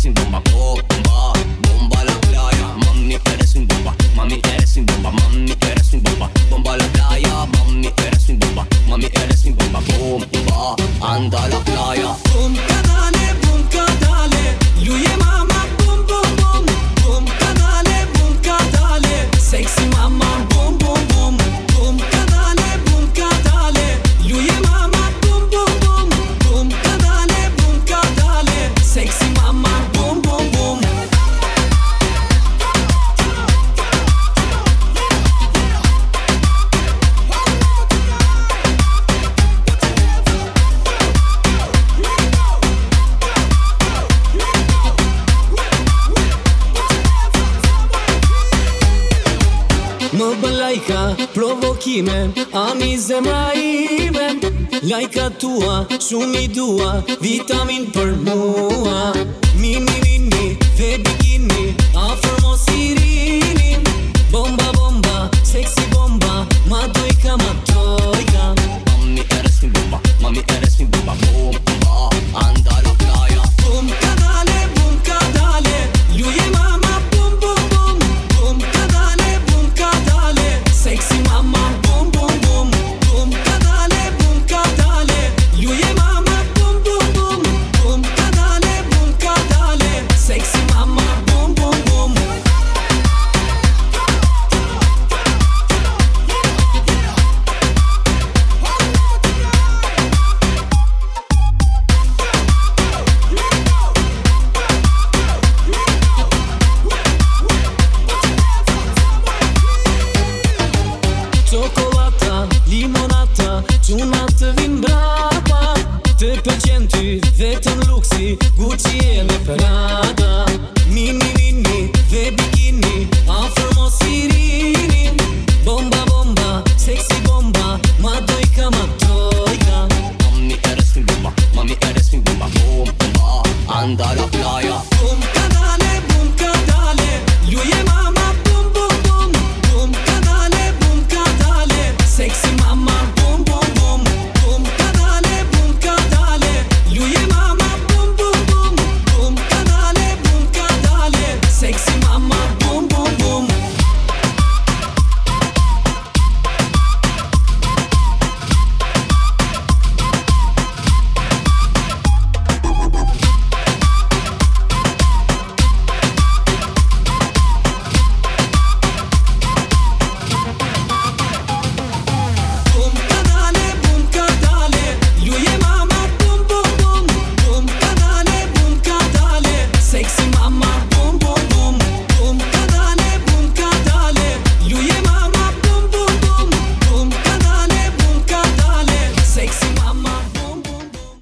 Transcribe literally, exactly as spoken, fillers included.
eres mi bomba, bomba, bomba a la playa. Mami, eres mi bomba, mami, eres mi bomba, mami, eres mi bomba, bomba a la playa. Mami, eres mi bomba, mami, eres mi bomba, bomba, anda a la playa. Bum kadale, bum kadale, lui e mama, bum bum bum. Bum kadale, bum kadale, sexy mama, bum bum bum. Bum kadale, bum kadale, lui e mama, bum bum bum. Bum kadale, bum kadale, sexy mama, bum bum bum. Më bën lajka, provokime, ami zemra ime. Lajka tua, shumë i dua, vitamin për mua.